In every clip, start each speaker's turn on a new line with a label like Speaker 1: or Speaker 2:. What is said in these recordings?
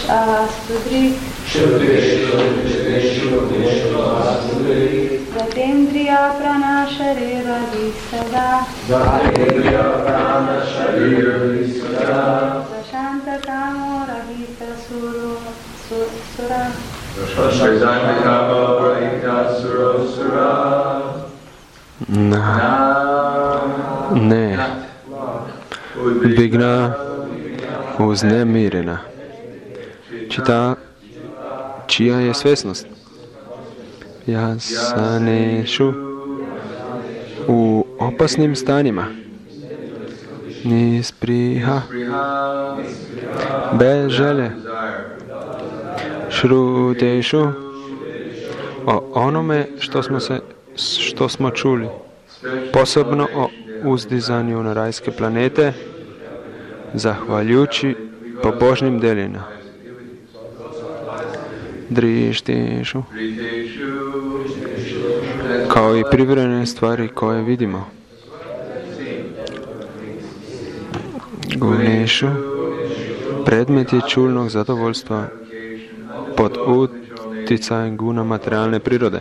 Speaker 1: Astudrik Zatendriya Prana Sharira Visada Sashanta Kamo Rahita Sura
Speaker 2: Ne Bigna uznemirena. Čija je svesnost? Jasanešu u opasnim stanjima. Nispriha bez želje. Šrutešu o onome što smo čuli. Posebno o uzdizanju na rajske planete, zahvaljujući pobožnim delima. Drištišu kao i privremene stvari koje vidimo. Gunešu predmet je čulnog zadovoljstva pod uticajem guna materijalne prirode.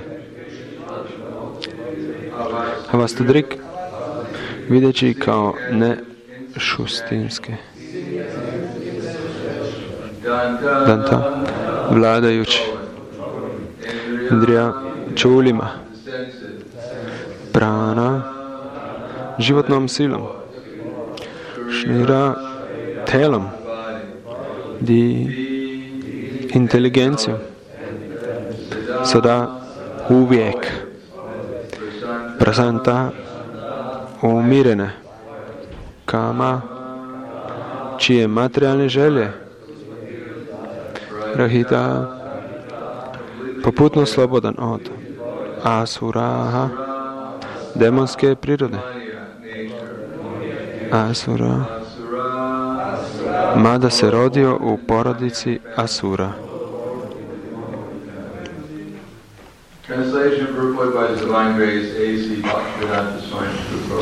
Speaker 2: Avastudrik videći kao nešustinske. Danta vladajući. Indrija čulima. Prana životnom silom. Šnira telom. Di inteligencijom. Sada uvijek. Prasanta umirene. Kama čije materijalne želje. Rahita poputno slobodan od asuraha demonske prirode. Asura mada se rodio u porodici Asura.
Speaker 3: Translation purported by the Divine Grace, A.C. Bhaktivedanta Swami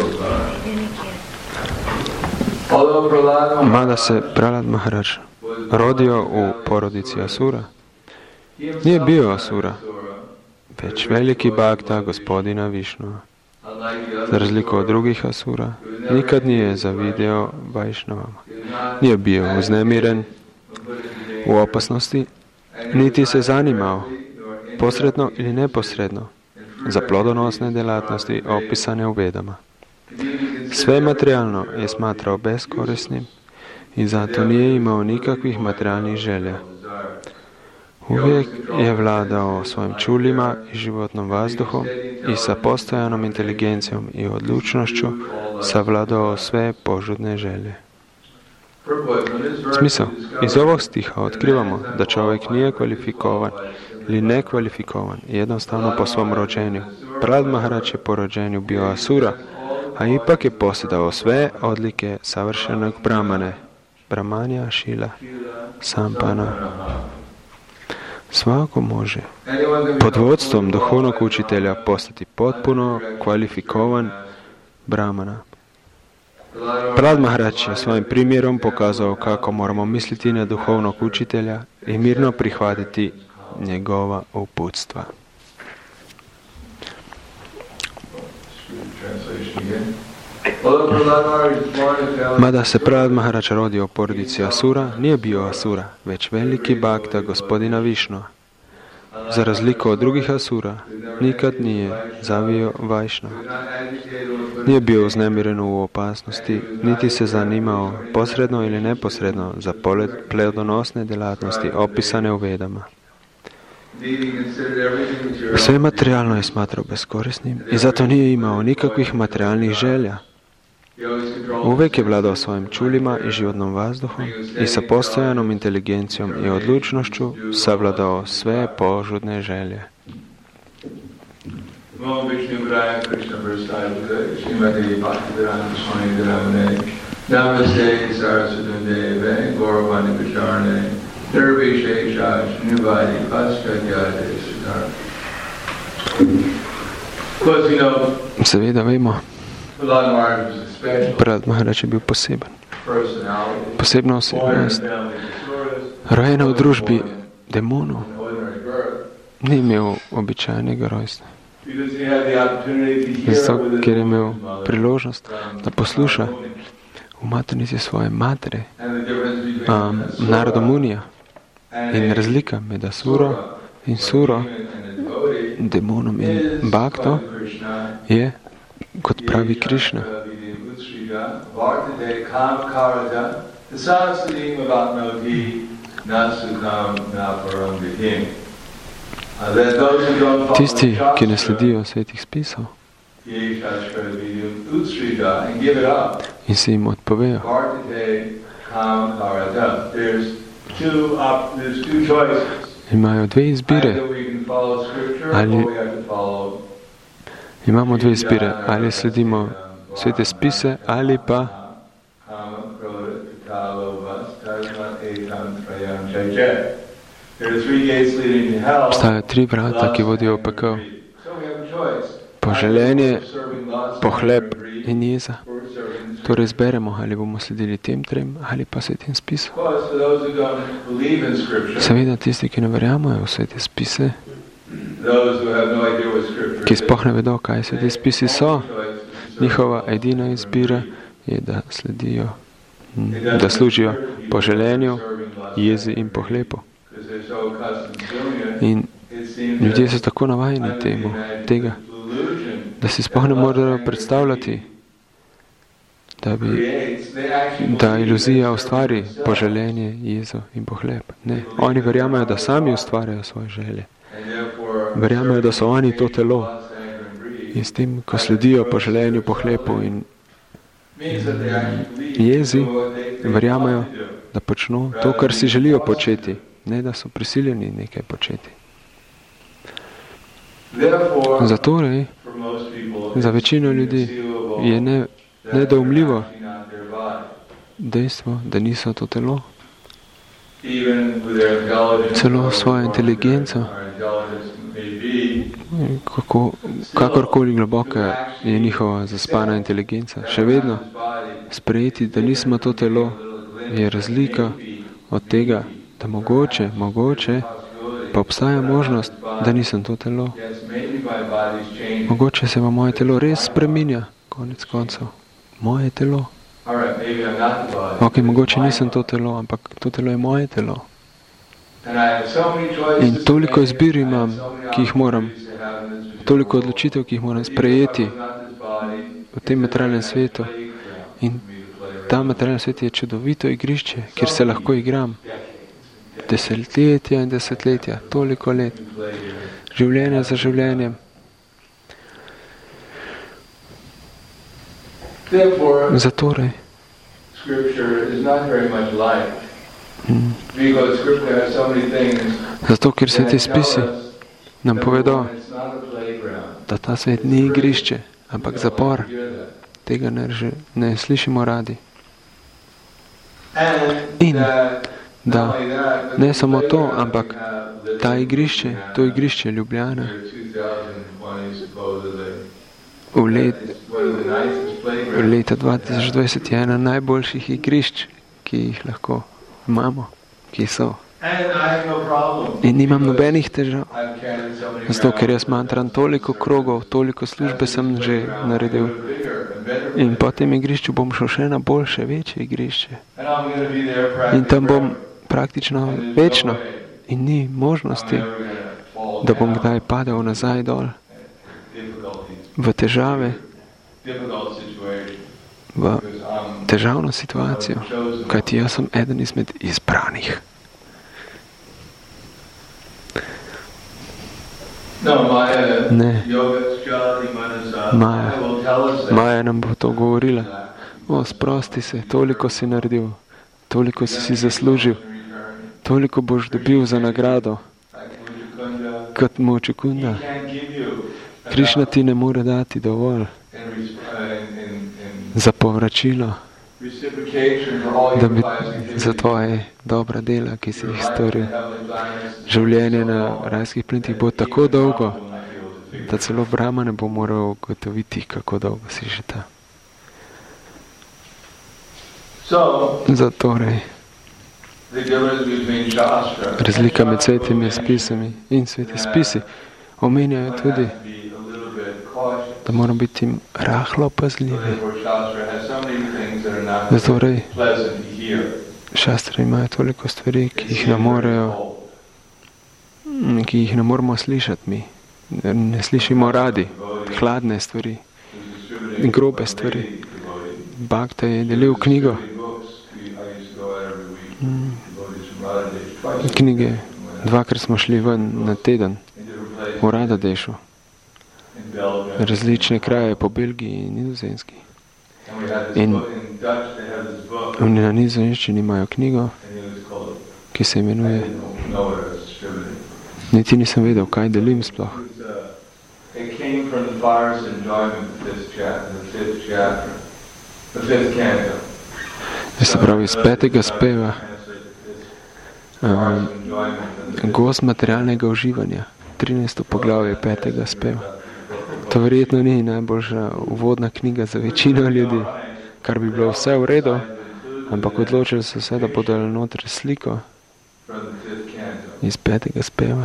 Speaker 3: Prabhupada.
Speaker 2: Mada se Prahlad Maharaj rodio u porodici Asura, nije bio Asura, već veliki bhakta gospodina Višnua. Za razliku od drugih Asura, nikad nije zavideo Vajšnavama. Nije bio uznemiren u opasnosti, niti se zanimao, posredno ili neposredno, za plodonosne djelatnosti opisane u Vedama. Sve materijalno je smatrao beskorisnim i zato nije imao nikakvih materijalnih želja. Uvijek je vladao svojim čulima i životnom vazduhom i sa postojanom inteligencijom i odlučnošću savladao sve požudne želje. Smisao. Iz ovog stiha otkrivamo da čovjek nije kvalifikovan ili nekvalifikovan jednostavno po svom rođenju. Prahlad Maharaj je po rođenju bio Asura, a ipak je posjedao sve odlike savršenog Brahmane. Brahmanja Šila Sampana. Svako može pod vodstvom duhovnog učitelja postati potpuno kvalifikovan Brahmana. Prahlad Maharaj je svojim primjerom pokazao kako moramo misliti na duhovnog učitelja i mirno prihvatiti njegova uputstva. Mada se Prahlad Maharaj rodio u porodici Asura, nije bio Asura, već veliki bhakta gospodina Višnua. Za razliku od drugih Asura, nikad nije zavio Vajšnava. Nije bio uznemiren u opasnosti, niti se zanimao posredno ili neposredno za pledonosne djelatnosti opisane u Vedama. Sve materijalno je smatrao beskorisnim i zato nije imao nikakvih materijalnih želja. Uvijek je vladao svojim čulima i životnom vazduhom i sa postojanom inteligencijom i odlučnošću savladao sve požudne želje. Seveda vemo, Prahlad Maharaj je bil poseben. Posebna osebnost. rojena v družbi demonov, ni imel običajnega rojstva. Zato, ker je imel priložnost, da posluša v maternici svoje matere, Narada Munija. In razlika med asuro in suro, demonom in bhakto je, kot pravi Krišna, tisti, ki ne sledijo svetih spisov in se jim odpovejo, imajo dve izbire. Imamo dve izbire, ali sledimo svete spise, ali pa obstajajo tri vrata, ki vodijo v pekel. Poželenje, pohlep in jeza. Torej izberemo, ali bomo sledili tem trem, ali pa svetim spisom. Seveda tisti, ki ne verjamajo v svete spise, ki sploh ne vedo, kaj sveti spisi so, njihova edina izbira je, da sledijo, da služijo poželenju, jezi in pohlepu. In ljudje so tako navajeni tega, da si sploh ne morejo predstavljati, da iluzija ustvari poželenje, jezo in pohlep. Ne, oni verjamajo, da sami ustvarjajo svoje želje. Verjamajo, da so oni to telo. In s tem, ko sledijo poželenju, pohlepu in jezi, verjamajo, da počnu to, kar si želijo početi, ne da so prisiljeni nekaj početi. Zatorej, za večino ljudi je nedoumljivo dejstvo, da niso to telo. Celo svojo inteligenco, kakorkoli globoka je njihova zaspana inteligenca, še vedno sprejeti, da nismo to telo, je razlika od tega, da mogoče pa obstaja možnost, da nisem to telo. Mogoče se pa moje telo res spreminja, konec koncev. Moje telo. Ok, mogoče nisem to telo, ampak to telo je moje telo. In toliko izbir imam, ki jih moram, toliko odločitev, ki jih moram sprejeti v tem materialnem svetu. In ta materialni svet je čudovito igrišče, kjer se lahko igram. Desetletja in desetletja, toliko let. Življenje za življenjem. Zatorej, zato, ker sveti spisi nam povedo, da ta svet ni igrišče, ampak zapor. Tega ne slišimo radi. In da ne samo to, ampak ta igrišče, to igrišče Ljubljana, v leta 2020 je ena najboljših igrišč, ki jih lahko imamo, ki so. In nimam nobenih težav. Zato, ker jaz mantram toliko krogov, toliko službe sem že naredil. In po tem igrišču bom šel še na boljše, večje igrišče. In tam bom praktično večno. In ni možnosti, da bom kdaj padel nazaj dol v težave, v težavno situacijo, kajti jaz sem eden izmed izbranih. Ne. Maja nam bo to govorila. O, sprosti se, toliko si naredil, toliko si zaslužil, toliko boš dobil za nagrado, kot Močukunda. Krišna ti ne more dati dovolj za povračilo, za tvoje dobra dela, ki si jih storil. Življenje na rajskih planetih bo tako dolgo, da celo Brahma ne bo moral ugotoviti, kako dolgo si že ta.
Speaker 3: The difference between Shastra
Speaker 2: Razlika med svetimi spisami in sveti spisi omenjajo tudi,
Speaker 3: be a little bit cautious.
Speaker 2: da moramo biti rahlo pazljivi.
Speaker 3: Therefore, Shastra has so many things that are not
Speaker 2: Zatorej
Speaker 3: pleasant to hear.
Speaker 2: šastre imajo toliko stvari, ki jih ne moremo slišati mi. Ne slišimo radi. Hladne stvari, grobe stvari. Bhakta je delil knjigo. Knjige. Dvakrat smo šli ven na teden v Radadešu. Različne kraje po Belgiji in Nizozemski. In na nizozemščini imajo knjigo, ki se imenuje, niti nisem vedel, kaj delim sploh. Se pravi, iz 5. speva gost materialnega uživanja, 13. poglavje 5. speva. To verjetno ni najboljša uvodna knjiga za večino ljudi, kar bi bilo vse v redu, ampak odločili so se, da bodo notri sliko iz 5. speva.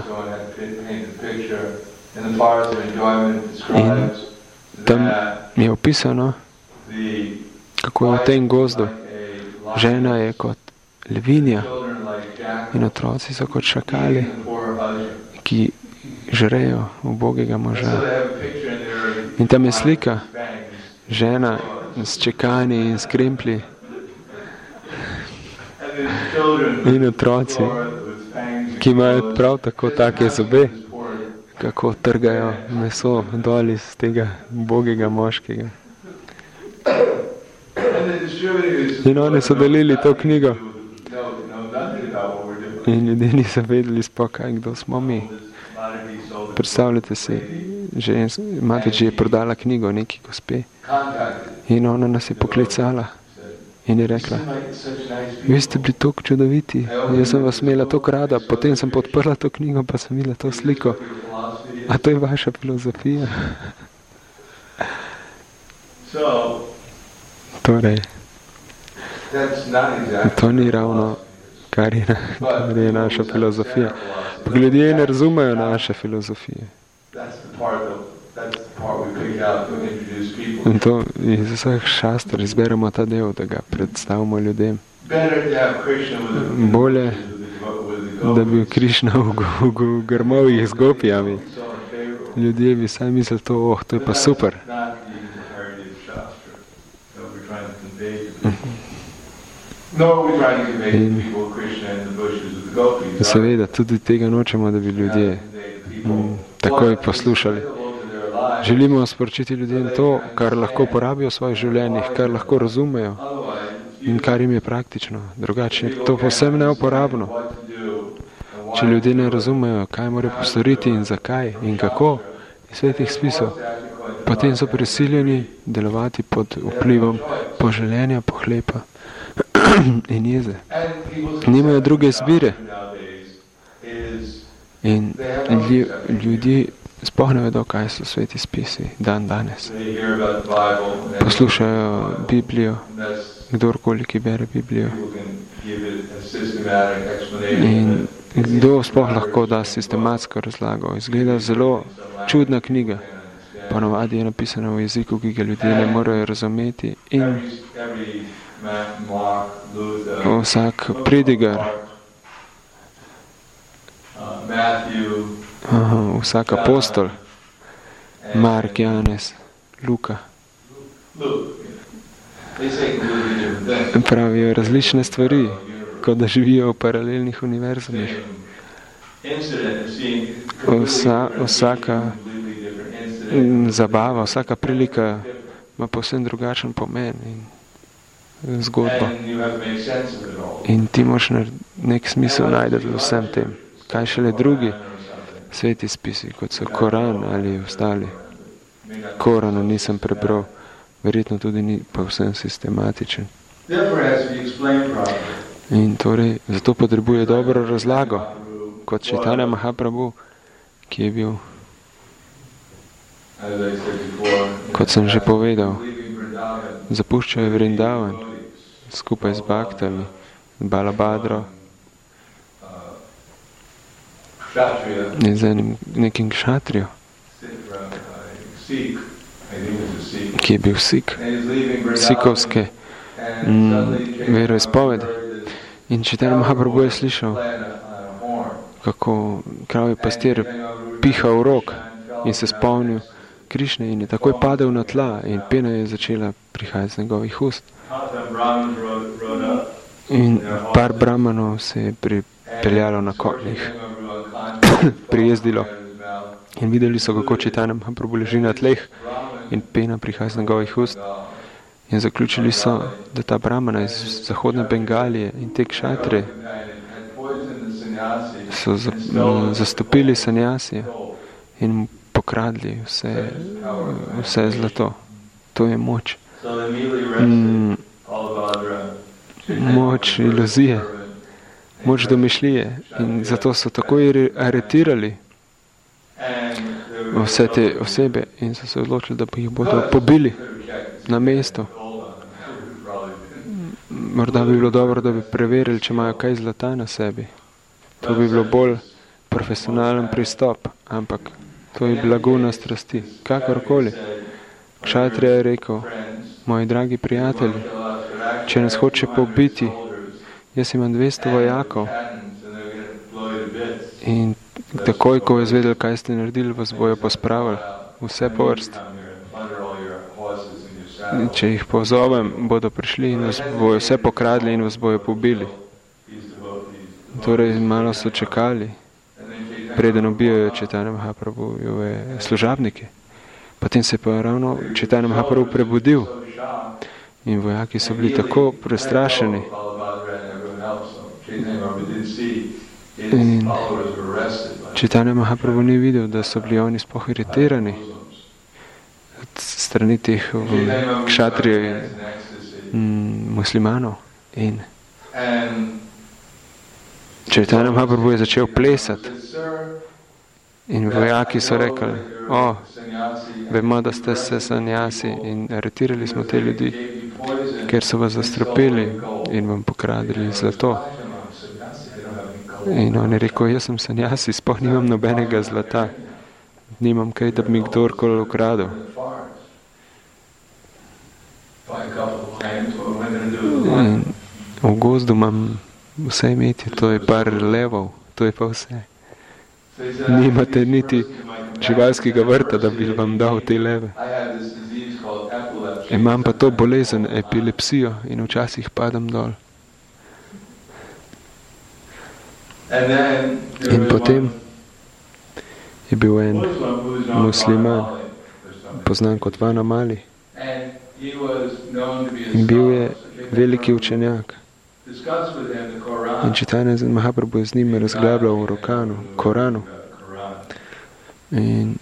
Speaker 2: In tam je opisano, kako je v tem gozdu. Žena je kot levinja in otroci so kot šakali, ki žrejo ubogega moža. In tam je slika žena s čekani in s kremplji in otroci, ki imajo prav tako take zobe, kako trgajo meso dol iz tega ubogega moškega. In oni so delili to knjigo. In ljudje niso vedeli sploh, kaj, kdo smo mi. Predstavljate si, imate že prodala knjigo neki gospe in ona nas je poklicala in je rekla, vi ste bili toliko čudoviti, jaz sem vas imela toliko rada, potem sem podprla to knjigo, pa sem videla to sliko. A to je vaša filozofija? Torej, to ni ravno, kar je naša filozofija. Pa ljudje ne razumejo naše filozofije. In to iz vseh šastr izberemo ta del, da ga predstavimo ljudem. Bolje, da bi Krišna v grmovih z gopijami. Ljudje bi sami mislili to, to je pa super. In seveda, tudi tega nočemo, da bi ljudje takoj poslušali. Želimo sporočiti ljudem to, kar lahko porabijo v svojih življenjih, kar lahko razumejo in kar jim je praktično. Drugače je to povsem neuporabno. Če ljudje ne razumejo, kaj morajo postoriti in zakaj in kako iz svetih spisov, potem so prisiljeni delovati pod vplivom poželjenja, pohlepa in jeze. Nimajo druge izbire. In ljudje sploh ne vedo, kaj so sveti spisi dan danes. Poslušajo Biblijo, kdorkoli, ki bere Biblijo. In kdo sploh lahko da sistematsko razlago. Izgleda zelo čudna knjiga. Ponavadi je napisana v jeziku, ki ga ljudje ne morejo razumeti. In vsak predigar, vsak apostol, Mark, Janez, Luka, pravijo različne stvari, kot da živijo v paralelnih univerzumih. Vsaka zabava, vsaka prilika ima povsem drugačen pomen in zgodbo. In ti moraš nek smisel najdeti v vsem tem. Kaj šele drugi sveti spisi, kot so Koran ali ostali. Korana nisem prebral, verjetno tudi ni povsem sistematičen. In torej, zato potrebuje dobro razlago, kot Chaitanya Mahaprabhu, ki je bil, kot sem že povedal, zapuščajo Vrindavan skupaj z Bhaktami, Balabhadro
Speaker 3: kshatriya,
Speaker 2: z nekim kšatrijo,
Speaker 3: Sikh, I think it's a Sikh,
Speaker 2: ki je bil Sik,
Speaker 3: and he's leaving Vrindavan,
Speaker 2: sikovske
Speaker 3: and suddenly he
Speaker 2: veroizpovedi.
Speaker 3: heard this
Speaker 2: In Chaitanya Mahaprabhu je slišal,
Speaker 3: playing on a horn,
Speaker 2: kako kravji pastir piha v rok in se spomnil Krišne in je takoj padel na tla in pena je začela prihajati z njegovih ust. In par brahmanov se je pripeljalo na konjih, prijezdilo in videli so, kako Chaitanya Mahaprabhu leži na tleh in pena prihaja z njegovih ust. In zaključili so, da ta brahmana iz zahodne Bengalije in te kšatre so zastopili sanjasije in mu pokradli vse zlato. To je moč. Moč iluzije, moč domišljije. In zato so takoj aretirali vse te osebe in so se odločili, da bi jih bodo pobili na mesto. Morda bi bilo dobro, da bi preverili, če imajo kaj zlata na sebi. To bi bilo bolj profesionalen pristop, ampak to je blaguna strasti. Kakorkoli. Kšatrija je rekel, moji dragi prijatelji, če nas hoče pobiti, jaz imam 200 vojakov in takoj, ko je izvedel, kaj ste naredili, vas bojo pospravili, vse po vrsti. Če jih pozovem, bodo prišli in vas bojo vse pokradli in vas bojo pobili. Torej, malo so čakali, preden ubijajo Chaitanya Mahaprabhujeve služabnike. Potem se pa ravno Chaitanya Mahaprabhu prebudil in vojaki so bili tako prestrašeni. In Chaitanya Mahaprabhu ni videl, da so bili oni sploh iritirani strani teh kšatrijev in muslimanov. In Chaitanya Mahaprabhu je začel plesati in vojaki so rekli, vemo, da ste se sanjasi in aretirali smo te ljudi, ker so vas zastrupili in vam pokradili zlato. In on je rekel, jaz sem sanjasi, sploh nimam nobenega zlata, nimam kaj, da bi mi kdorkoli ukradel. In v gozdu imam vse imeti, to je par levov, to je pa vse. Nimate niti živalskega vrta, da bi vam dal te leve. Imam pa to bolezen, epilepsijo in včasih padam dol. In potem je bil en musliman, poznan kot Vana Mali. In bil je veliki učenjak. In Chaitanya Mahaprabhu je z njim razglabljal v Koranu. In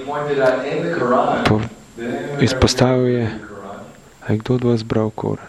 Speaker 2: izpostavil je, a je kdo od vas bral Koran?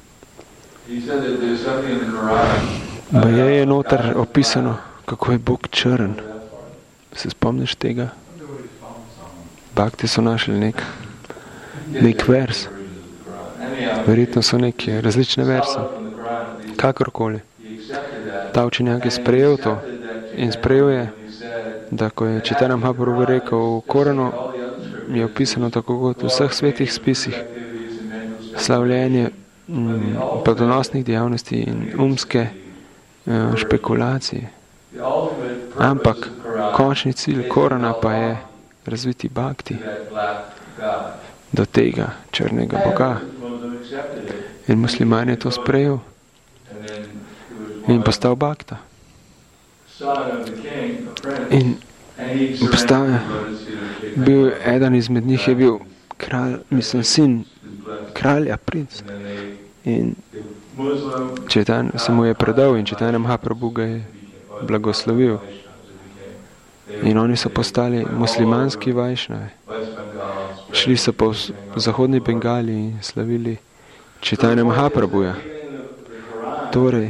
Speaker 2: Baje je noter opisano, kako je Bog črn. Se spomniš tega? Bhakti so našli nek vers. Verjetno so neke različne verse. Kakorkoli. Ta učenjak je sprejel to in sprejel je, da ko je Chaitanya Mahaprabhu rekel v Koranu, je opisano tako kot v vseh svetih spisih slavljenje plodonosnih dejavnosti in umske špekulacije. Ampak končni cilj Korana pa je razviti bhakti do tega črnega Boga. In musliman je to sprejel in postal bhakta. In bil eden izmed njih je bil kralj, sin kralja, princ. In se mu je predal in Chaitanya Mahaprabhu ga je blagoslovil. In oni so postali muslimanski vajšnavi. Šli so po zahodni Bengali in slavili Chaitanya Mahaprabhuja. Torej,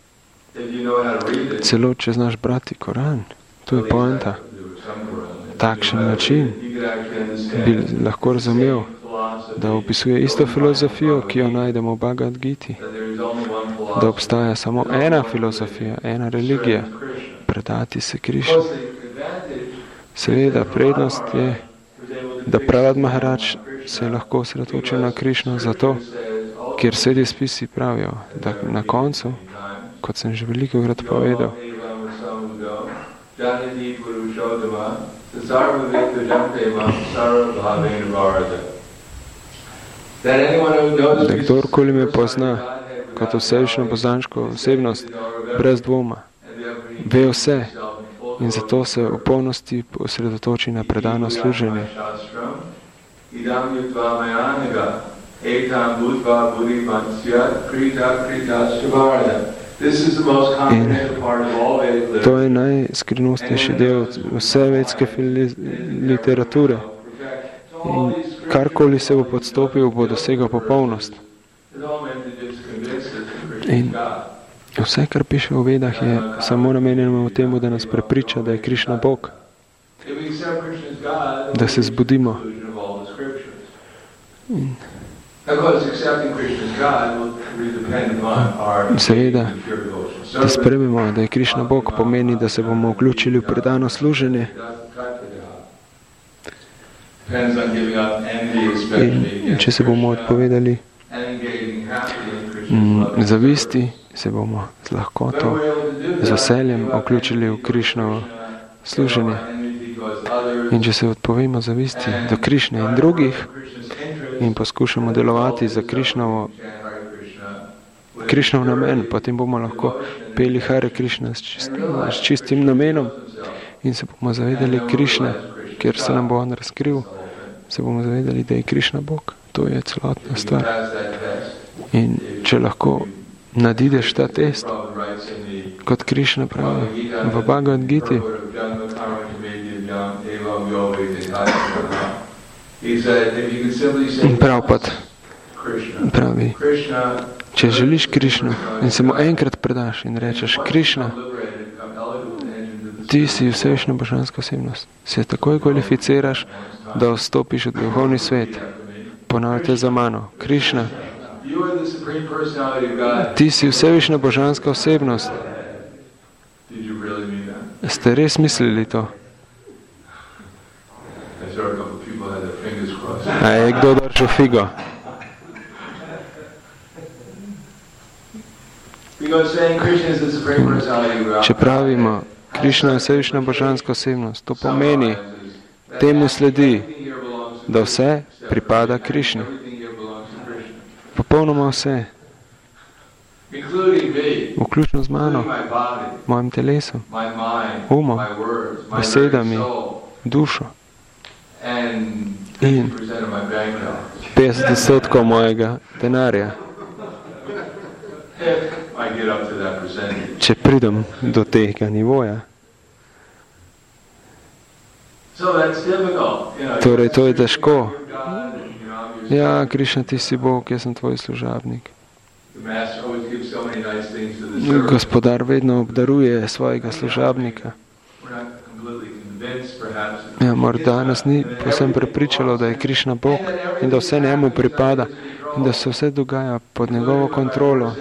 Speaker 2: celo če znaš brati Koran, to je poanta. Takšen način bi lahko razumel, da opisuje isto filozofijo, ki jo najdemo v Bhagavad Giti. Da obstaja samo ena filozofija, ena religija, predati se Krišni. Seveda, prednost je, da Prahlad Maharaj se je lahko osredotočil na Krišno zato, ker Sveti spisi pravijo, da na koncu, kot sem že velikokrat povedal, da kdorkoli me pozna kot vsevično poznansko osebnost, brez dvoma, ve vse in zato se v polnosti osredotoči na predano služenje. In to je najskrivnostnejši del vse vedske literature. In karkoli se bo podstopil, bo dosegel popolnost. In vse, kar piše v Vedah, je samo namenjeno v temu, da nas prepriča, da je Krišna Bog. Da se zbudimo. Seveda, da sprememo, da je Krišna Bog, pomeni, da se bomo vključili v predano služenje. In če se bomo odpovedali zavisti, se bomo z lahkoto, z veseljem vključili v Krišnovo služenje. In če se odpovemo zavisti do Krišne in drugih in poskušamo delovati za Krišnov namen, potem bomo lahko peli Hare Krišna s čistim namenom in se bomo zavedali Krišne, ker se nam bo on razkril, se bomo zavedali, da je Krišna Bog. To je celotna stvar. In če lahko nadideš ta test, kot Krišna pravi v Bhagavad Giti, in Prabhupada pravi, če želiš Krišno in se mu enkrat predaš in rečeš Krišna, ti si vsevišnja božanska osebnost. Se takoj kvalificiraš, da vstopiš v duhovni svet. Ponavljate za mano. Krišna, ti si vsevišnja božanska osebnost. Ste res mislili to? A je kdo držal figo? Če pravimo, Krišna je vsevišnja božanska osebnost, to pomeni, temu sledi, da vse pripada Krišni. Popolnoma vse. Vključno z mano, mojim telesom, umom, besedami, dušo. In 50% mojega denarja. Če pridem do tega nivoja. Torej, to je težko. Ja, Krišna, ti si Bog, jaz sem tvoj služabnik. Gospodar vedno obdaruje svojega služabnika. Ja, morda nas ni povsem prepričalo, da je Krišna Bog in da vse njemu pripada in da se vse dogaja pod njegovo kontrolo.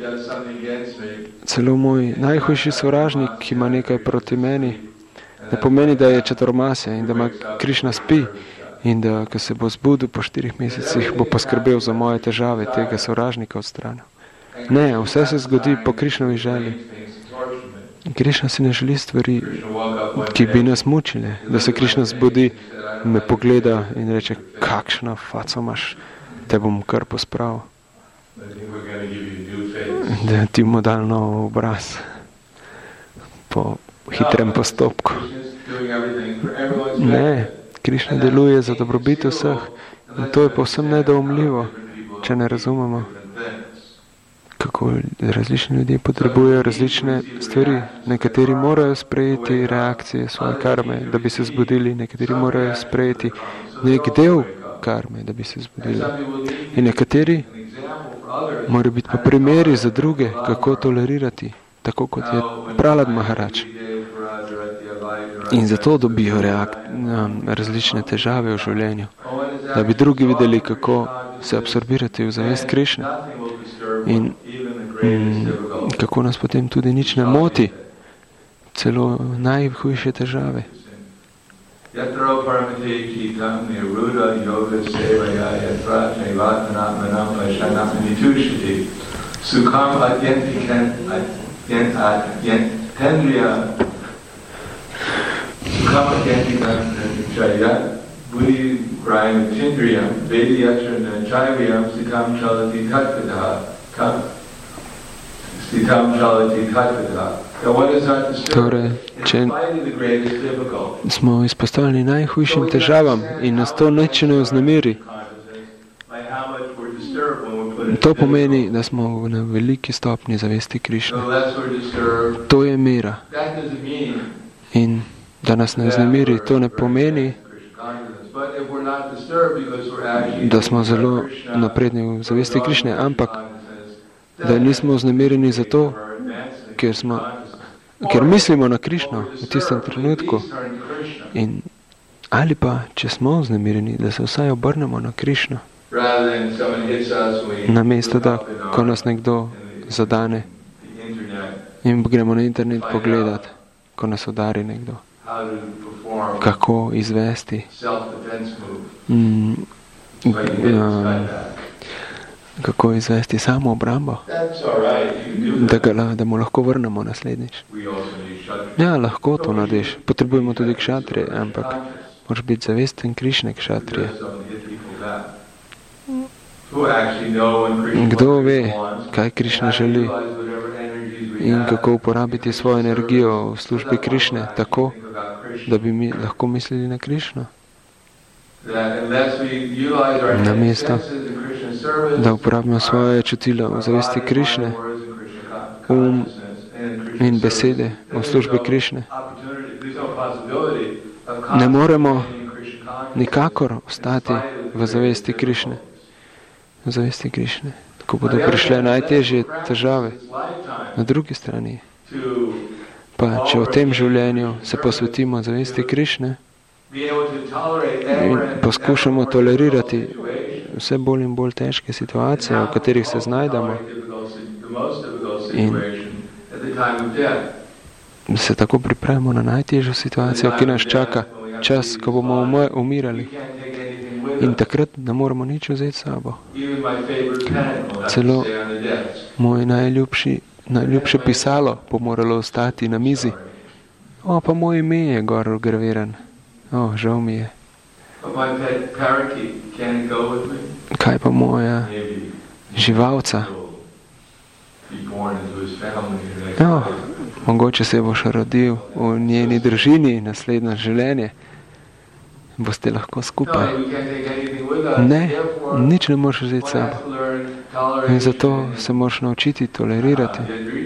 Speaker 2: Celo moj najhujši sovražnik, ki ima nekaj proti meni, ne pomeni, da je četrmasja in da ima Krišna spi in da, ko se bo zbudil po 4 mesecih, bo poskrbel za moje težave, tega sovražnika odstranil. Ne, vse se zgodi po Krišnovi želji. Krišna si ne želi stvari, ki bi nas mučile, da se Krišna zbudi, me pogleda in reče, kakšno faco imaš, te bom kar pospravil. Da ti bomo dal nov obraz po hitrem postopku. Ne, Krišna deluje za dobrobit vseh in to je povsem nedoumljivo, če ne razumemo, kako različni ljudje potrebujejo različne stvari. Nekateri morajo sprejeti reakcije svoje karme, da bi se zbudili, nekateri morajo sprejeti nek del karme, da bi se zbudili. In nekateri morajo biti pa primeri za druge, kako tolerirati, tako kot je Prahlad Maharaj. In zato dobijo različne težave v življenju, da bi drugi videli, kako se absorbirati v zavest Krišne in kako nas potem tudi nič ne moti, celo najhujše težave.
Speaker 3: Yatro paramati chitam niruda yoga sevaya yatra naivatanatmanam vaishanamani tushati sukham atyentikan atyentendriya sukham atyentikan chayat buddhi grime tindriyam vedi yatra chaiviyam sikham chalati tatvataha sikham chalati tatvataha.
Speaker 2: Torej, če smo izpostavljeni najhujšim težavam in nas to nič ne vznemiri, to pomeni, da smo na veliki stopni zavesti Krišne. To je mira. In da nas ne vznemiri, to ne pomeni, da smo zelo napredni v zavesti Krišne, ampak da nismo vznemirjeni zato, ker mislimo na Krišno v tistem trenutku. In ali pa, če smo vznemirjeni, da se vsaj obrnemo na Krišno. Namesto, da ko nas nekdo zadane in gremo na internet pogledati, ko nas udari nekdo, kako izvesti samo obrambo, da mu lahko vrnemo naslednjič. Ja, lahko to narediš. Potrebujemo tudi kšatrije, ampak moraš biti zavesten Krišne kšatrije. Kdo ve, kaj Krišna želi in kako uporabiti svojo energijo v službi Krišne tako, da bi mi lahko mislili na Krišno. Namesto, da uporabimo svoje čutila v zavesti Krišne, in besede v službi Krišne, ne moremo nikakor ostati v zavesti Krišne. V zavesti Krišne. Tako bodo prišle najtežje težave. Na drugi strani pa, če v tem življenju se posvetimo zavesti Krišne in poskušamo tolerirati vse bolj in bolj težke situacije, v katerih se znajdemo, in se tako pripravimo na najtežjo situacijo, ki nas čaka, čas, ko bomo umirali. In takrat ne moramo nič vzeti s sabo. Celo moje najljubše pisalo bo moralo ostati na mizi. Pa moj ime je gor vgraviran. Žal mi je. Kaj pa moja živalca? Mogoče se boš rodil v njeni družini, naslednje življenje. Boste lahko skupaj. Ne, nič ne moraš vzeti s sabo. In zato se moraš naučiti tolerirati.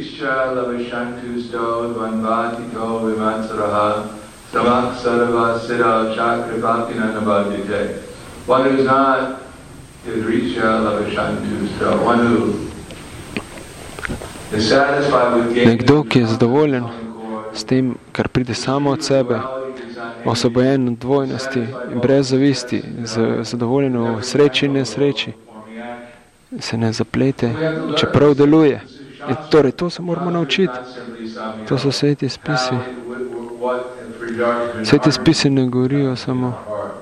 Speaker 2: Nekdo, ki je zadovoljen s tem, kar pride samo od sebe, osvobojen od dvojnosti, brez zavisti, zadovoljen v sreči in nesreči, se ne zaplete, čeprav deluje. In torej, to se moramo naučiti. To so sveti spisi. Sveti spisi ne govorijo samo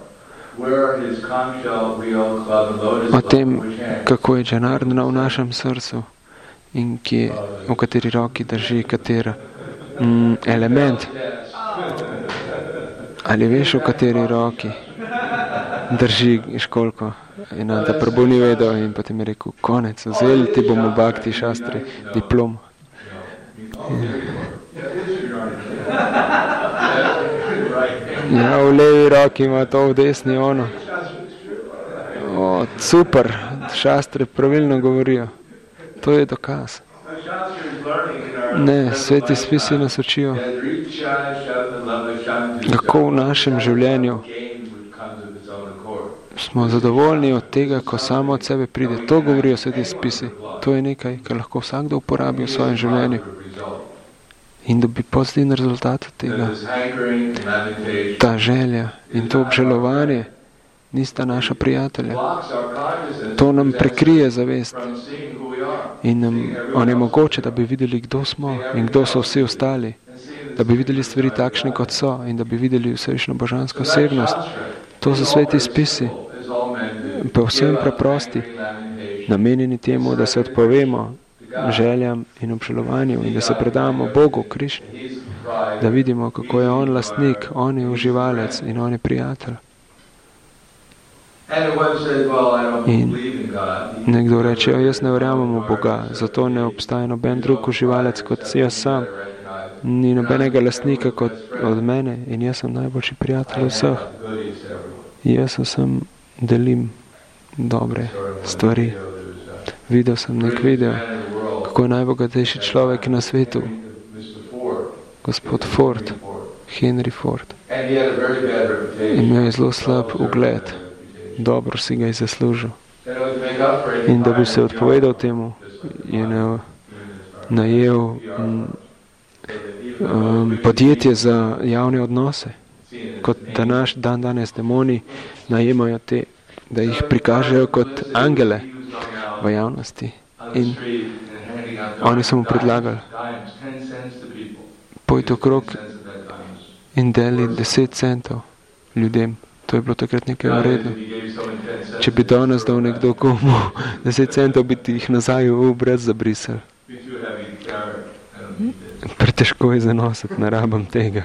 Speaker 2: o tem, kako je Janardana v našem srcu in v kateri roki drži katera element. Ali veš, v kateri roki drži školko? In ta Prabhu ni vedel in potem je rekel, konec, vzeli ti bomo bhakti šastri diplom. Ja, v levi roki ima to, v desni ono. Super, šastri pravilno govorijo. To je dokaz. Ne, sveti spisi nas učijo, kako v našem življenju smo zadovoljni od tega, ko samo od sebe pride. To govorijo sveti spisi. To je nekaj, kar lahko vsakdo uporabi v svojem življenju in dobi pozitiven rezultat od tega. Ta želja in to obžalovanje nista naša prijatelja. To nam prekrije zavest in nam onemogoče, da bi videli, kdo smo in kdo so vsi ostali. da bi videli stvari takšne, kot so in da bi videli vsevično božansko osebnost. To so sveti spisi, povsem preprosti, namenjeni temu, da se odpovemo željam in obžalovanju in da se predamo Bogu, Krišni, da vidimo, kako je On lastnik, On je uživalec in On je prijatelj. In nekdo reče, jaz ne verjamem v Boga, zato ne obstaja noben drug uživalec kot jaz sam, ni nobenega lastnika kot od mene in jaz sem najboljši prijatelj vseh. Jaz vsem delim dobre stvari. Videl sem nek video, kako je najbogatejši človek na svetu, gospod Ford, Henry Ford. Imel je zelo slab ugled, dobro si ga je zaslužil. In da bi se odpovedal temu, je najel podjetje za javne odnose, kot dan danes demoni najemajo te, da jih prikažejo kot angele v javnosti. In oni so mu predlagali, pojdi okrog in deli 10 centov ljudem. To je bilo takrat nekaj vredno. Če bi danes dal nekdo komu 10 centov, bi ti jih nazaj brez zabrisal. Pretežko je zanositi, ne rabam tega.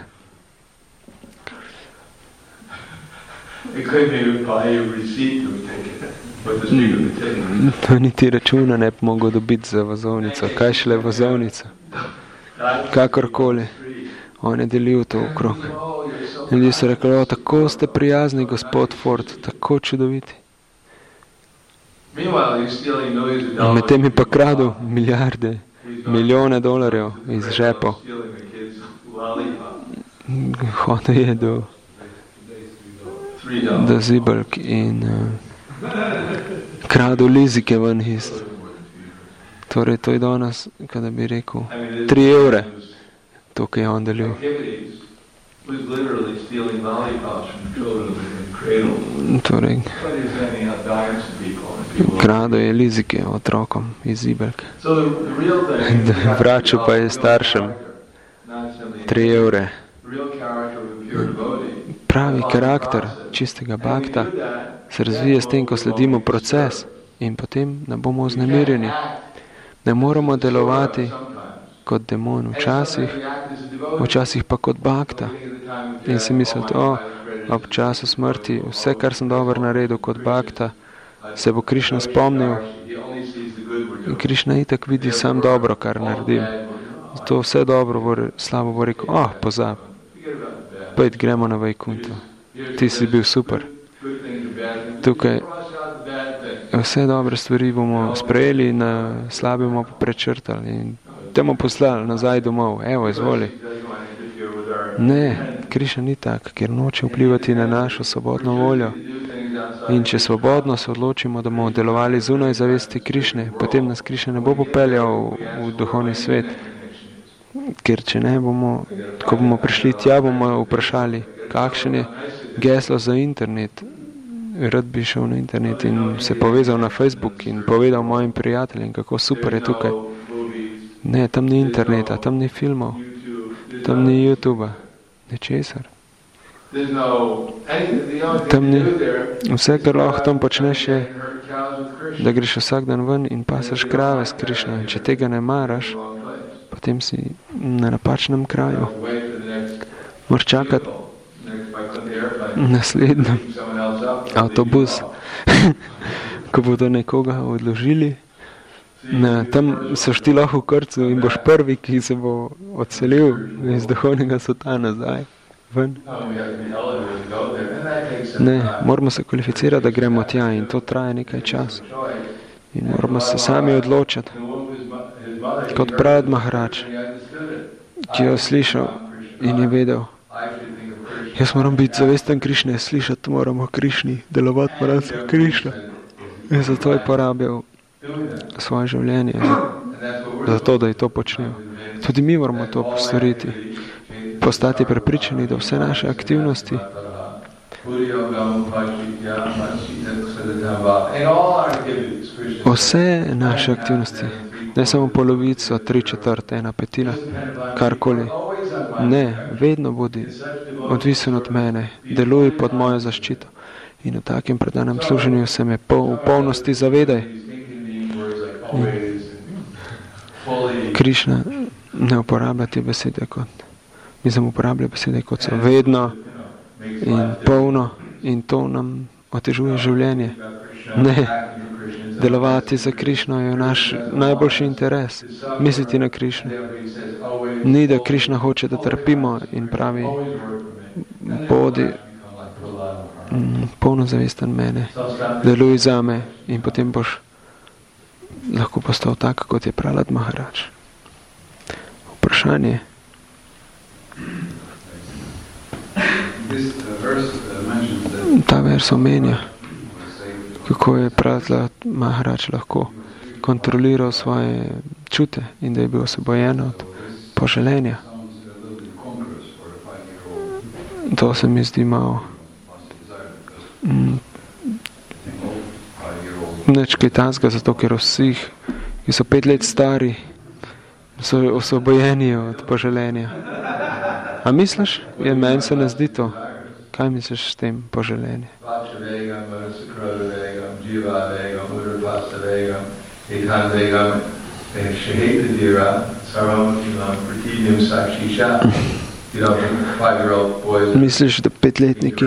Speaker 2: To niti računa ne bi mogel dobiti za vozovnico. Kaj šele vozovnica? Kakorkoli. On je delil to okrog. In ljudje so rekli, tako ste prijazni, gospod Ford, tako čudoviti. Medtem je pa kradel milijarde, milijone dolarjev iz žepov. Hodil je do zibelk in kradel lizike ven iz. Torej, to je danes, kada bi rekel, 3 evre, to, kaj je on delil. Torej, kradel je lizike otrokom iz zibelke. Vračal pa je staršem 3 evre. Pravi karakter čistega bhakta se razvija s tem, ko sledimo proces in potem ne bomo vznemirjeni. Ne moramo delovati kot demon včasih pa kot bhakta. In si misliti, ob času smrti, vse, kar sem dobro naredil kot bhakta, se bo Krišna spomnil. In Krišna itak vidi sam dobro, kar naredim. To vse dobro, slabo bo rekel, pozab. Pojď, gremo na Vajkunto. Ti si bil super. Tukaj vse dobre stvari bomo sprejeli, na slabe bomo prečrtali in temu poslali nazaj domov. Evo, izvoli. Ne, Krišna ni tak, ker noče vplivati na našo svobodno voljo. In če svobodno se odločimo, da bomo delovali zunaj zavesti Krišne, potem nas Krišna ne bo popeljal v duhovni svet. Ker če ne bomo, ko bomo prišli tja, bomo vprašali, kakšen je geslo za internet. Rad bi šel na internet in se povezal na Facebook in povedal mojim prijateljem, kako super je tukaj. Ne, tam ni interneta, tam ni filmov, tam ni YouTubea, ničesar. Tam ni. Vse, kar lahko tam počneš, je, da greš vsak dan ven in pasaš krave s Krišno. In če tega ne maraš, potem si na napačnem kraju. Moraš čakati naslednji avtobus, ko bodo nekoga odložili. Tam se ti lahko v krcu in boš prvi, ki se bo odselil iz duhovnega sveta nazaj ven. Ne, moramo se kvalificirati, da gremo tja in to traje nekaj časa. In moramo se sami odločiti. Kot Prahlad Maharač, ki je slišal in je vedel, jaz moram biti zavesten Krišne, slišati moramo Krišni, delovati moram se Krišna. In zato je porabil svoje življenje, zato, da je to počnil. Tudi mi moramo to postoriti, postati prepričani, da vse naše aktivnosti ne samo polovico, 3/4, 1/5, karkoli, Ne, vedno bodi odvisen od mene, deluj pod mojo zaščito. In v takem predanem služenju se me v polnosti zavedaj. Krišna ne uporablja te besede kot, mislim, uporablja besede kot so vedno in polno, in to nam otežuje življenje. Ne, delovati za Krišno je naš najboljši interes. Misliti na Krišno. Ni, da Krišna hoče, da trpimo, in pravi, bodi polno zavesten mene, deluj zame, in potem boš lahko postal tak, kot je Prahlad Maharač. Vprašanje. Ta vers omenja, kako je Prahlad Maharač lahko kontroliral svoje čute in da je bil osvobojen od poželenja. To se mi zdi malo nič kaj tanskega, zato ker vsi, ki so 5 let stari, so osvobojeni od poželenja. A misliš? Meni se ne zdi to. Kaj misliš s tem poželenje? Misliš, da 5-letniki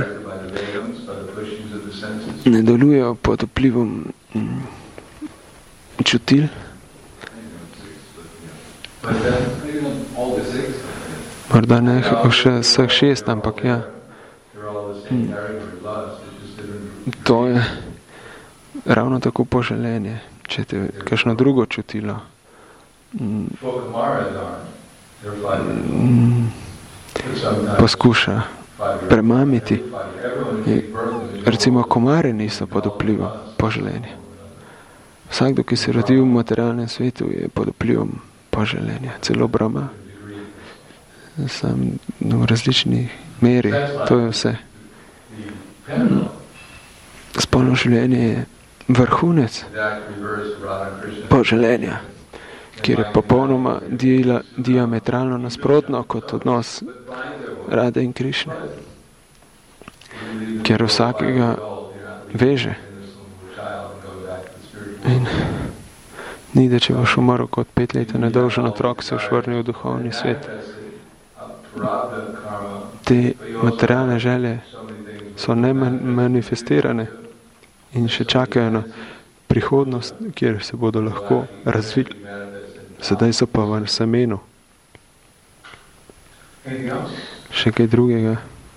Speaker 2: ne delujejo pod vplivom čutil? Morda ne še vseh 6, ampak ja. To je ravno tako poželenje. Če te kakšno drugo čutilo poskuša premamiti. Recimo komare niso pod vplivom poželenja. Vsakdo, ki se rodi v materialnem svetu, je pod vplivom poželenja. Celo Brahma. Sam v različnih meri. To je vse. Spolno življenje je vrhunec poželenja, kjer je popolnoma diametralno nasprotno kot odnos Rade in Krišne, kjer vsakega veže. In ni, da če boš umrl kot 5 let nedolžen otrok, se boš vrnil v duhovni svet. Te materialne želje so nemanifestirane in še čakajo na prihodnost, kjer se bodo lahko razvili. Sedaj so pa v semenu. Še kaj drugega?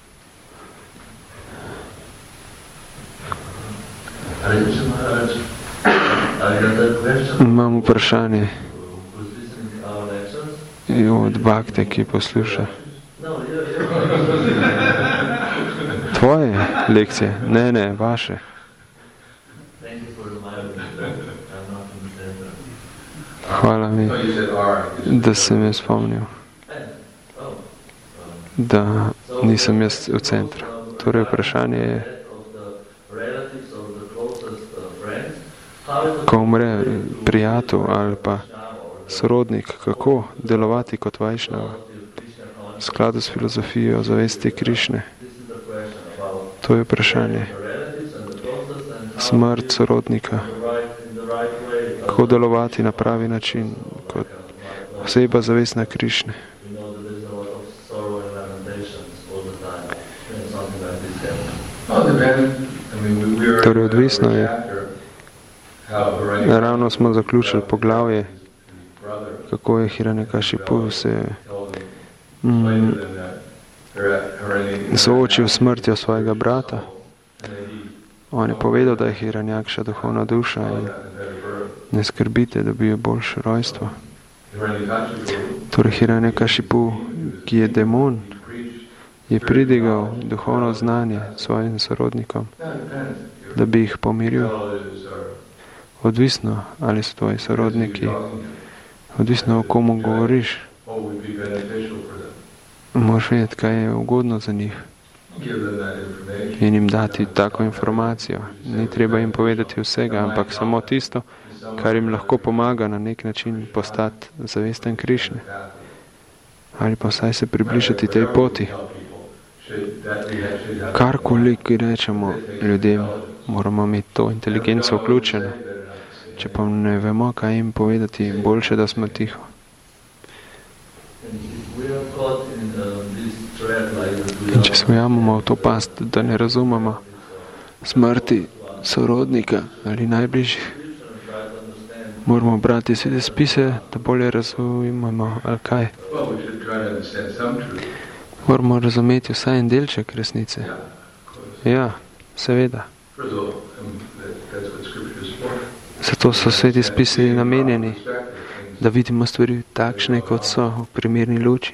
Speaker 2: Imam vprašanje od Bhakte, ki posluša. Tvoje lekcije? Ne, vaše. Hvala mi, da sem jaz spomnil, da nisem jaz v centru. Torej vprašanje je, ko umre prijatelj ali pa sorodnik, kako delovati kot Vajšnava v skladu s filozofijo zavesti Krišne. To je vprašanje. Smrt sorodnika. Kako delovati na pravi način kot oseba zavestna Krišne. Torej odvisno je. Ravno smo zaključili poglavje, kako je Hiranyakashipu se soočil s smrtjo svojega brata. On je povedal, da je Hiranjakša duhovna duša in ne skrbite, da bi je boljše rojstvo. Torej Hiranyakashipu, ki je demon, je pridigal duhovno znanje svojim sorodnikom, da bi jih pomiril. Odvisno, ali so tvoji sorodniki, odvisno, o komu govoriš. Moraš vedeti, kaj je ugodno za njih in jim dati tako informacijo. Ni treba jim povedati vsega, ampak samo tisto, kar jim lahko pomaga na nek način postati zavesten Krišne. ali pa vsaj se približati tej poti. Karkoli, ki rečemo ljudem, moramo imeti to inteligenco vključeno. Če pa ne vemo, kaj jim povedati, boljše, da smo tiho. In če se ujamemo v to past, da ne razumemo smrti sorodnika ali najbližjih, moramo brati vse spise, da bolje razumemo, ali kaj. Moramo razumeti vsaj en delček resnice. Ja, seveda. Zato so sveti spisi namenjeni, da vidimo stvari takšne, kot so v primerni luči.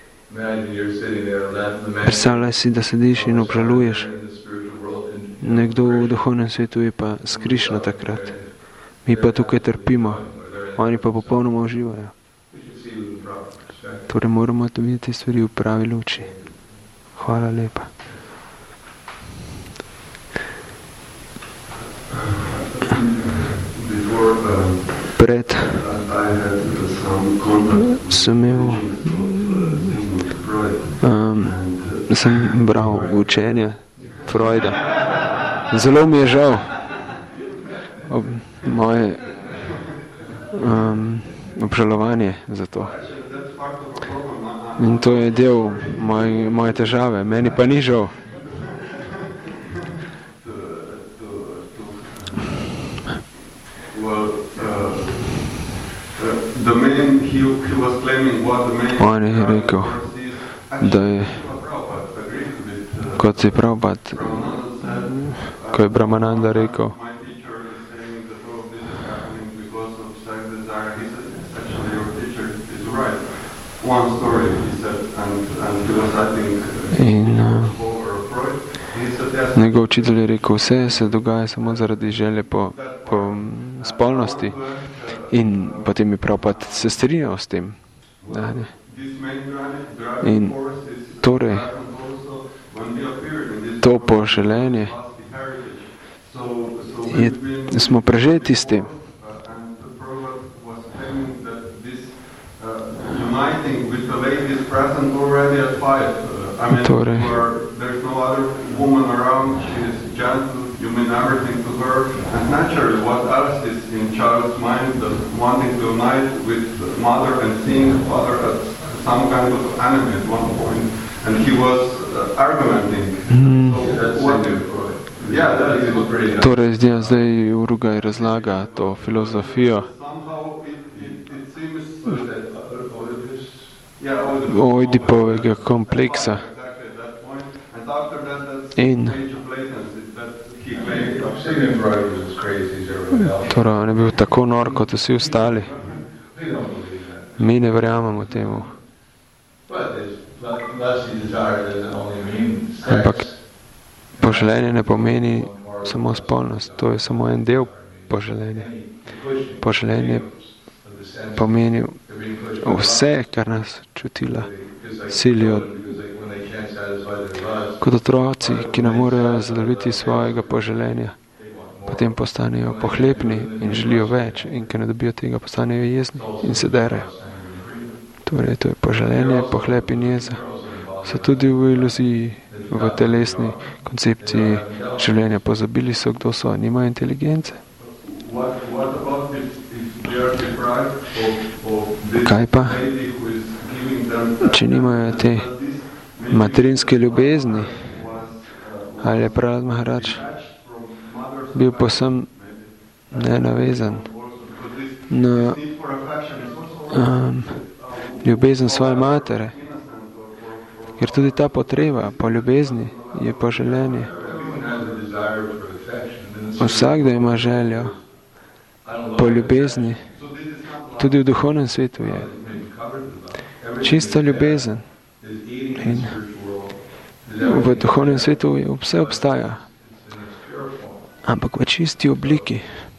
Speaker 2: Predstavljaj si, da sediš in obžaluješ. Nekdo v duhovnem svetu je pa s Krišno takrat. Mi pa tukaj trpimo. Oni pa popolnoma uživajo. Torej moramo videti stvari v pravi luči. Hvala lepa. Pred sem imel sem bral učenje Freuda. Zelo mi je žal moje obžalovanje za to. In to je del moje težave. Meni pa ni žal. On je rekel, da je, kot je Prabhupada, ko je Brahmananda rekel, in njegov učitelj je rekel, vse se dogaja samo zaradi želje po spolnosti. In potem je Prabhupada se strinjal s tem. In torej to poželenje smo prežeti s tem. Torej you mean everything to her, and naturally what else is in child's mind that wanting to unite with mother and seeing father as some kind of enemy at one point, and he was argumenting. Torej zdaj Urugaj razlaga to filozofijo Oidipovega kompleksa. In torej, on je bil tako nor, kot vsi ostali. Mi ne verjamemo temu. Ampak poželenje ne pomeni samo spolnost, to je samo en del poželenja. Poželenje pomeni vse, kar nas čutila silijo. Kot otroci, ki ne morejo zadovoljiti svojega poželenja, potem postanejo pohlepni in želijo več, in ker ne dobijo tega, postanejo jezni in se derejo. Torej, to je poželenje, pohlep in jeza. So tudi v iluziji, v telesni koncepciji življenja. Pozabili so, kdo so, nimajo inteligence. Kaj pa, če nimajo te materinske ljubezni, ali je Prahlad Maharaj bil posem nenavezan na ljubezen svoje matere, ker tudi ta potreba po ljubezni je poželenje. Vsakdo ima željo po ljubezni, tudi v duhovnem svetu je čista ljubezen. In v duhovnem svetu vse obstaja, ampak v čisti obliki.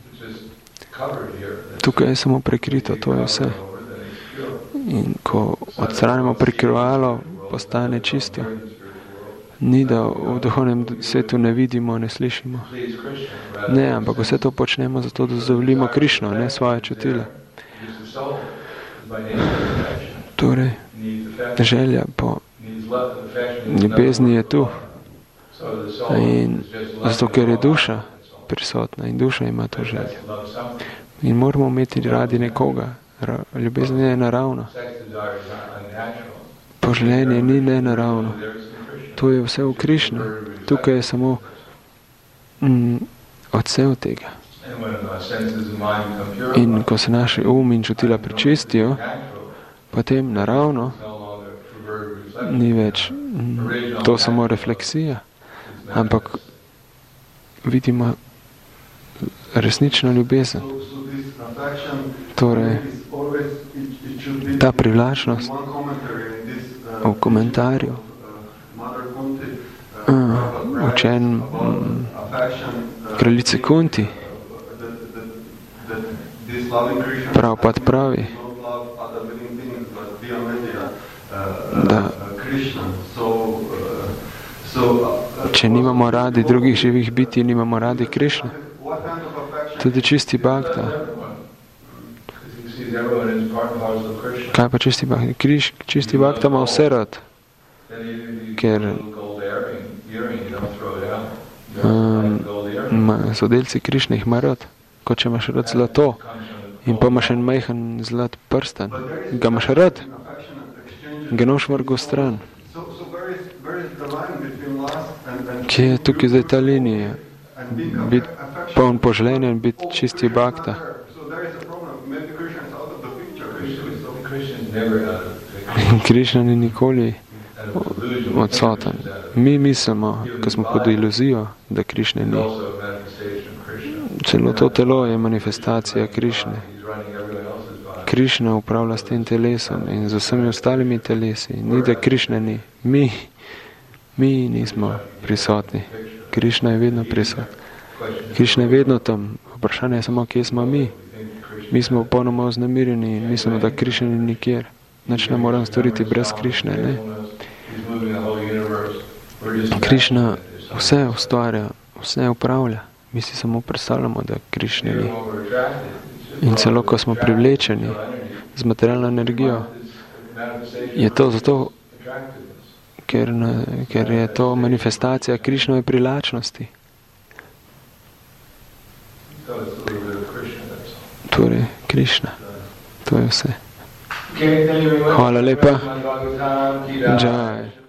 Speaker 2: Tukaj je samo prekrito, to je vse. In ko odstranimo prekrivalo, postane čisto. Ni, da v duhovnem svetu ne vidimo, ne slišimo. Ne, ampak vse to počnemo zato, da zadovoljimo Krišno, ne svoje čutila. Torej, želja po ljubezni je tu. In zato, ker je duša prisotna in duša ima to željo. In moramo imeti radi nekoga. Ljubezen je naravna. Poželjenje ni nenaravno. To je vse v Krišnu. Tukaj je samo odsev tega. In ko se naši in čutila prečistijo, potem naravno ni več to samo refleksija, ampak vidimo resnično ljubezen. Torej, ta privlačnost v komentarju učen kraljice Kunti Prabhupada pravi, da če nimamo radi drugih živih biti, nimamo radi Krišne. Tudi čisti bhakta. Kaj pa čisti bhakta? Čisti bhakta ima vse rad, ker sodelci Krišne jih ima rad. Kot če imaš rad zlato in pa imaš en majhen zlat prsten, ga imaš rad, ga noš vrgo stran. Kje je tukaj zdaj ta linija? Biti poln poželjenja in biti čisti bhakta. Krišna ni nikoli odsoten. Mi mislimo, ko smo pod iluzijo, da Krišne ni. Celo to telo je manifestacija Krišne. Krišna upravlja s tem telesom in z vsemi ostalimi telesi. Ni, da Krišne ni. Mi nismo prisotni. Krišna je vedno prisotna. Krišna je vedno tam. Vprašanje je samo, kje smo mi. Mi smo popolnoma vznemirjeni in mislimo, da Krišna ni nikjer. Nič ne moram storiti brez Krišne, ne. Krišna vse ustvarja, vse upravlja. Mi si samo predstavljamo, da Krišne ni. In celo, ko smo privlečeni z materialno energijo, je to zato, ker je to manifestacija Krišnove privlačnosti. Torej, Krišna. To je vse. Hvala lepa. Jai.